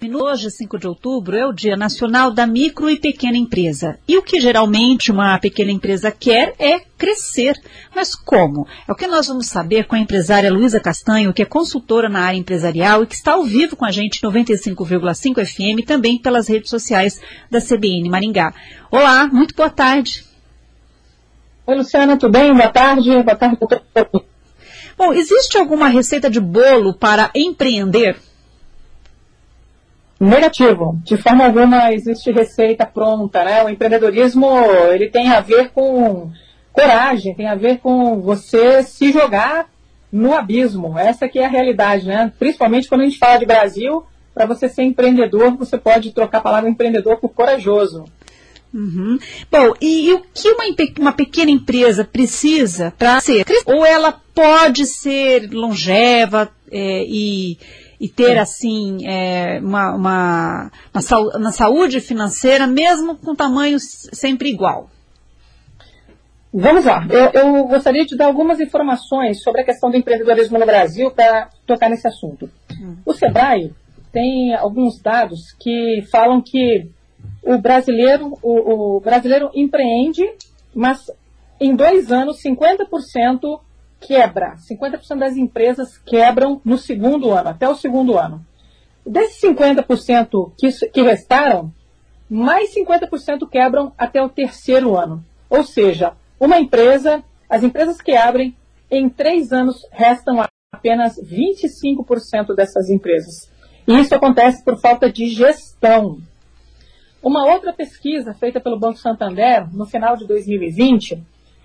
Hoje, 5 de outubro, é o Dia Nacional da Micro e Pequena Empresa. E o que geralmente uma pequena empresa quer é crescer. Mas como? É o que nós vamos saber com a empresária Luísa Castanho, que é consultora na área empresarial e que está ao vivo com a gente 95,5 FM e também pelas redes sociais da CBN Maringá. Olá, muito boa tarde. Oi, Luciana, tudo bem? Boa tarde. Boa tarde a todos. Bom, existe alguma receita de bolo para empreender? Negativo. De forma alguma existe receita pronta, né? O empreendedorismo, ele tem a ver com coragem, tem a ver com você se jogar no abismo. Essa que é a realidade, né? Principalmente quando a gente fala de Brasil, para você ser empreendedor, você pode trocar a palavra empreendedor por corajoso. Uhum. Bom, e o que uma pequena empresa precisa para ser? Ou ela pode ser longeva e ter, assim, uma saúde financeira, mesmo com tamanho sempre igual? Vamos lá. Eu gostaria de dar algumas informações sobre a questão do empreendedorismo no Brasil para tocar nesse assunto. O Sebrae tem alguns dados que falam que o brasileiro empreende, mas em 2 anos, 50% quebra. 50% das empresas quebram no segundo ano, até o segundo ano. Desses 50% que restaram, mais 50% quebram até o terceiro ano. Ou seja, as empresas que abrem, em 3 anos, restam apenas 25% dessas empresas. E isso acontece por falta de gestão. Uma outra pesquisa feita pelo Banco Santander, no final de 2020,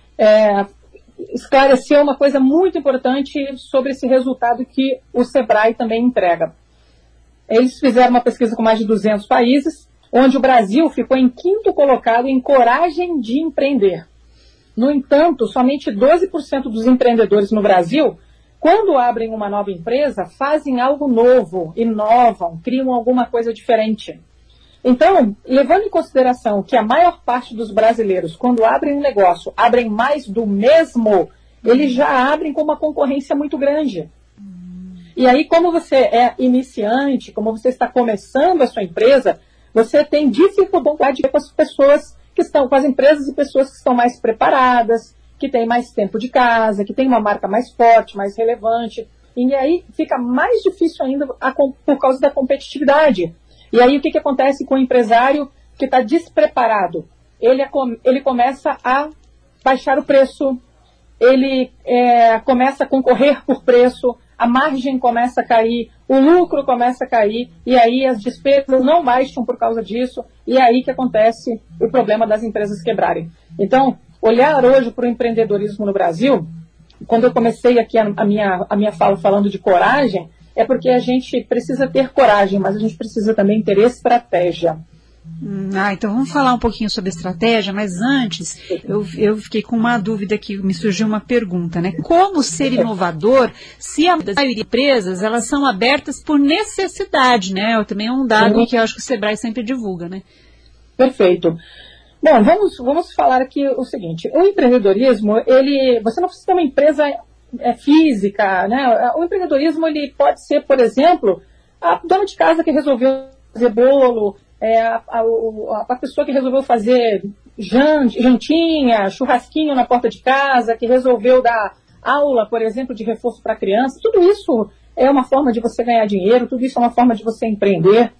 esclareceu uma coisa muito importante sobre esse resultado que o Sebrae também entrega. Eles fizeram uma pesquisa com mais de 200 países, onde o Brasil ficou em 5º colocado em coragem de empreender. No entanto, somente 12% dos empreendedores no Brasil, quando abrem uma nova empresa, fazem algo novo, inovam, criam alguma coisa diferente. Então, levando em consideração que a maior parte dos brasileiros, quando abrem um negócio, abrem mais do mesmo, eles já abrem com uma concorrência muito grande. E aí, como você é iniciante, como você está começando a sua empresa, você tem dificuldade com as pessoas que estão, com as empresas e pessoas que estão mais preparadas, que têm mais tempo de casa, que têm uma marca mais forte, mais relevante. E aí fica mais difícil ainda por causa da competitividade. E aí o que acontece com o empresário que está despreparado? Ele começa a baixar o preço, ele começa a concorrer por preço, a margem começa a cair, o lucro começa a cair, e aí as despesas não baixam por causa disso, e é aí que acontece o problema das empresas quebrarem. Então, olhar hoje para o empreendedorismo no Brasil, quando eu comecei aqui a minha fala falando de coragem, é porque a gente precisa ter coragem, mas a gente precisa também ter estratégia. Então vamos falar um pouquinho sobre estratégia, mas antes eu fiquei com uma dúvida que me surgiu uma pergunta, né? Como ser inovador se a maioria das empresas elas são abertas por necessidade, né? Também é um dado que eu acho que o Sebrae sempre divulga, né? Perfeito. Bom, vamos falar aqui o seguinte, o empreendedorismo, você não precisa ter uma empresa física, né? O empreendedorismo ele pode ser, por exemplo, a dona de casa que resolveu fazer bolo, a pessoa que resolveu fazer jantinha, churrasquinho na porta de casa, que resolveu dar aula, por exemplo, de reforço para criança. Tudo isso é uma forma de você ganhar dinheiro, tudo isso é uma forma de você empreender.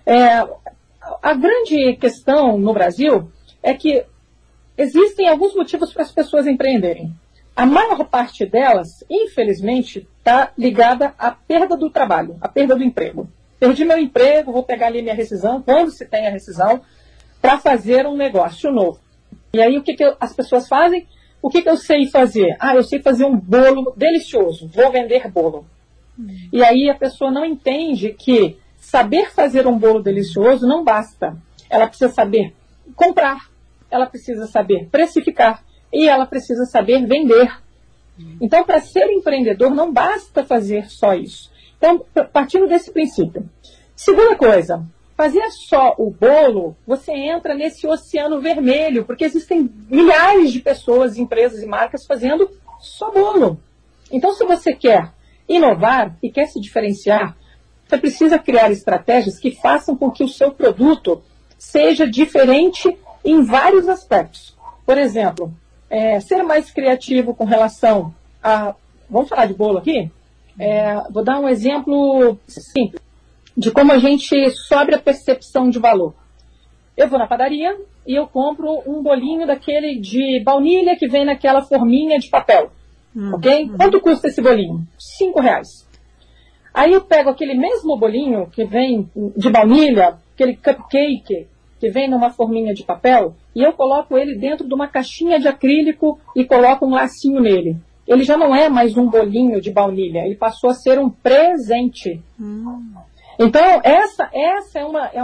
A grande questão no Brasil é que existem alguns motivos para as pessoas empreenderem. A maior parte delas, infelizmente, está ligada à perda do trabalho, à perda do emprego. Perdi meu emprego, vou pegar ali minha rescisão, quando se tem a rescisão, para fazer um negócio novo. E aí o que as pessoas fazem? O que eu sei fazer? Eu sei fazer um bolo delicioso, vou vender bolo. E aí a pessoa não entende que saber fazer um bolo delicioso não basta. Ela precisa saber comprar, ela precisa saber precificar, e ela precisa saber vender. Então, para ser empreendedor, não basta fazer só isso. Então, partindo desse princípio. Segunda coisa, fazer só o bolo, você entra nesse oceano vermelho, porque existem milhares de pessoas, empresas e marcas fazendo só bolo. Então, se você quer inovar e quer se diferenciar, Você precisa criar estratégias que façam com que o seu produto seja diferente em vários aspectos. Por exemplo, ser mais criativo com relação a... Vamos falar de bolo aqui? Vou dar um exemplo simples de como a gente sobe a percepção de valor. Eu vou na padaria e eu compro um bolinho daquele de baunilha que vem naquela forminha de papel. Ok? Quanto custa esse bolinho? R$5. Aí eu pego aquele mesmo bolinho que vem de baunilha, aquele cupcake que vem numa forminha de papel, e eu coloco ele dentro de uma caixinha de acrílico e coloco um lacinho nele. Ele já não é mais um bolinho de baunilha, ele passou a ser um presente. Então, essa é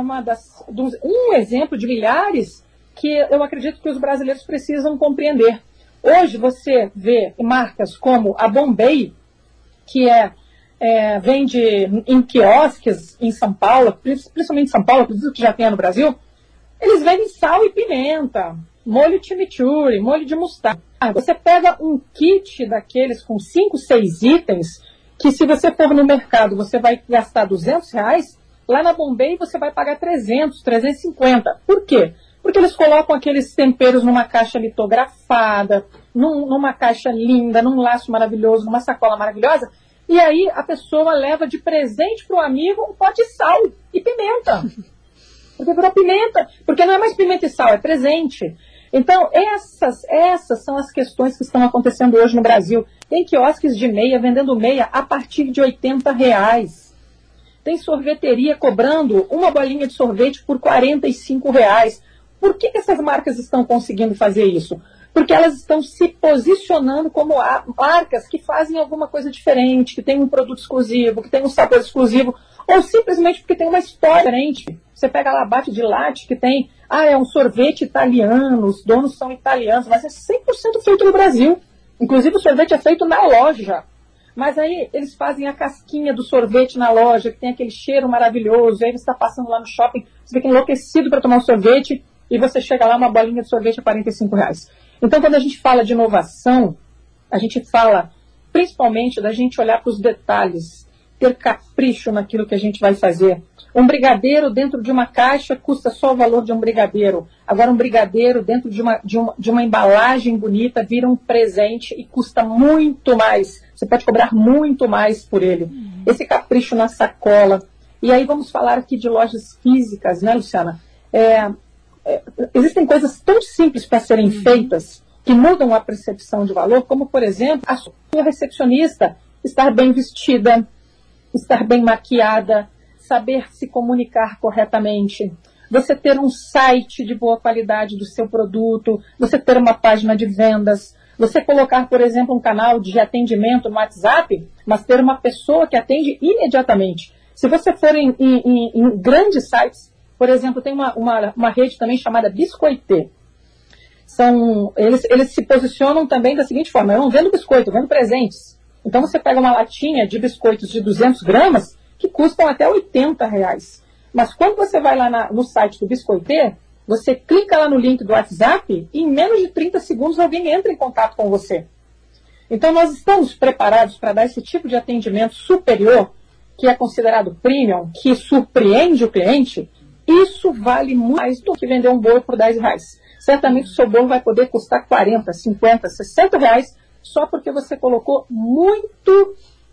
um exemplo de milhares que eu acredito que os brasileiros precisam compreender. Hoje você vê marcas como a Bombay, que vende em quiosques em São Paulo, principalmente em São Paulo, acredito que já tem no Brasil, eles vendem sal e pimenta, molho chimichurri, molho de mostarda. Você pega um kit daqueles com 5, 6 itens, que se você for no mercado você vai gastar R$200, lá na Bombay você vai pagar 300, 350. Por quê? Porque eles colocam aqueles temperos numa caixa litografada, numa caixa linda, num laço maravilhoso, numa sacola maravilhosa, e aí a pessoa leva de presente para o amigo um pote de sal e pimenta. Porque virou pimenta, porque não é mais pimenta e sal, é presente. Então, essas são as questões que estão acontecendo hoje no Brasil. Tem quiosques de meia, vendendo meia a partir de R$80. Tem sorveteria cobrando uma bolinha de sorvete por R$45. Por que essas marcas estão conseguindo fazer isso? Porque elas estão se posicionando como marcas que fazem alguma coisa diferente, que tem um produto exclusivo, que tem um sabor exclusivo, ou simplesmente porque tem uma história diferente. Você pega lá abate de latte que tem, é um sorvete italiano, os donos são italianos, mas é 100% feito no Brasil. Inclusive o sorvete é feito na loja. Mas aí eles fazem a casquinha do sorvete na loja, que tem aquele cheiro maravilhoso, aí você está passando lá no shopping, você fica enlouquecido para tomar um sorvete, e você chega lá, uma bolinha de sorvete a R$45. Então, quando a gente fala de inovação, a gente fala principalmente da gente olhar para os detalhes, ter capricho naquilo que a gente vai fazer. Um brigadeiro dentro de uma caixa custa só o valor de um brigadeiro. Agora, um brigadeiro dentro de uma embalagem bonita vira um presente e custa muito mais. Você pode cobrar muito mais por ele. Esse capricho na sacola. E aí vamos falar aqui de lojas físicas, né, Luciana? Existem coisas tão simples para serem feitas que mudam a percepção de valor, como, por exemplo, a sua recepcionista estar bem vestida, estar bem maquiada, saber se comunicar corretamente, você ter um site de boa qualidade do seu produto, você ter uma página de vendas, você colocar, por exemplo, um canal de atendimento no WhatsApp, mas ter uma pessoa que atende imediatamente. Se você for em grandes sites, por exemplo, tem uma rede também chamada Biscoité. Eles se posicionam também da seguinte forma: eu não vendo biscoito, eu vendo presentes. Então você pega uma latinha de biscoitos de 200 gramas que custam até R$80. Mas quando você vai lá no site do Biscoité, você clica lá no link do WhatsApp e em menos de 30 segundos alguém entra em contato com você. Então nós estamos preparados para dar esse tipo de atendimento superior, que é considerado premium, que surpreende o cliente. Isso vale muito mais do que vender um bolo por R$10. Certamente o seu bolo vai poder custar 40, 50, 60 reais, só porque você colocou muito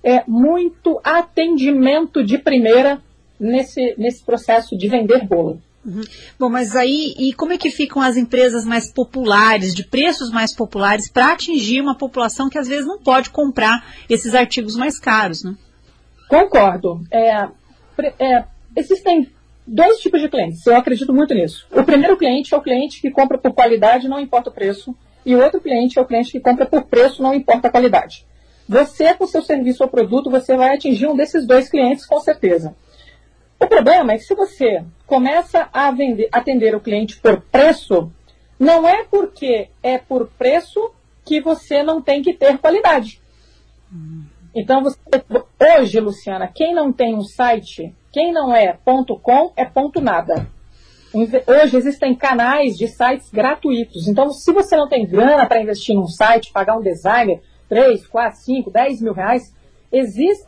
atendimento de primeira nesse processo de vender bolo. Bom, mas aí, e como é que ficam as empresas mais populares, de preços mais populares, para atingir uma população que às vezes não pode comprar esses artigos mais caros, né? Concordo. Existem dois tipos de clientes, eu acredito muito nisso. O primeiro cliente é o cliente que compra por qualidade, não importa o preço, e o outro cliente é o cliente que compra por preço, não importa a qualidade. Você, com seu serviço ou produto, você vai atingir um desses dois clientes, com certeza. O problema é que se você começa a atender o cliente por preço, não é porque é por preço que você não tem que ter qualidade. Então, hoje, Luciana, quem não tem um site, quem não é .com, é .nada. Hoje existem canais de sites gratuitos. Então, se você não tem grana para investir num site, pagar um designer, 3, 4, 5, 10 mil reais, existem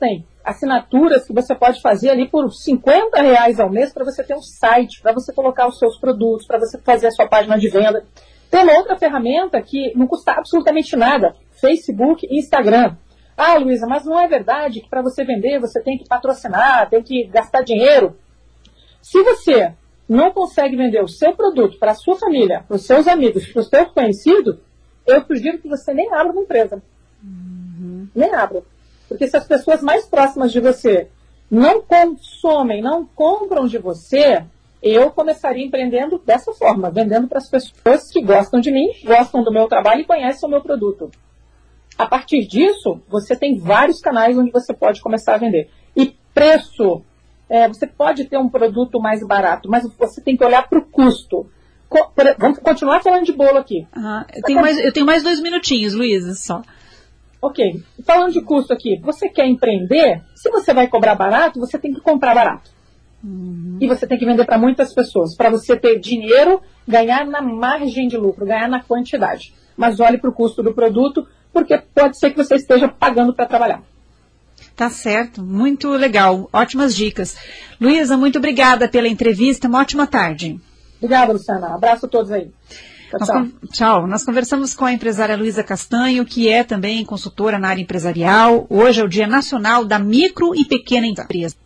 assinaturas que você pode fazer ali por R$50 ao mês para você ter um site, para você colocar os seus produtos, para você fazer a sua página de venda. Tem uma outra ferramenta que não custa absolutamente nada, Facebook e Instagram. Ah, Luísa, mas não é verdade que para você vender você tem que patrocinar, tem que gastar dinheiro? Se você não consegue vender o seu produto para a sua família, para os seus amigos, para os seus conhecidos, eu sugiro que você nem abra uma empresa. Nem abra. Porque se as pessoas mais próximas de você não consomem, não compram de você, eu começaria empreendendo dessa forma, vendendo para as pessoas que gostam de mim, gostam do meu trabalho e conhecem o meu produto. A partir disso, você tem vários canais onde você pode começar a vender. E preço, você pode ter um produto mais barato, mas você tem que olhar para o custo. Vamos continuar falando de bolo aqui. Eu tenho mais 2 minutinhos, Luísa, só. Ok. Falando de custo aqui, você quer empreender? Se você vai cobrar barato, você tem que comprar barato. E você tem que vender para muitas pessoas, para você ter dinheiro, ganhar na margem de lucro, ganhar na quantidade. Mas olhe para o custo do produto, porque pode ser que você esteja pagando para trabalhar. Tá certo, muito legal, ótimas dicas. Luísa, muito obrigada pela entrevista, uma ótima tarde. Obrigada, Luciana. Abraço a todos aí. Tchau. Nós conversamos com a empresária Luísa Castanho, que é também consultora na área empresarial. Hoje é o Dia Nacional da Micro e Pequena Empresa.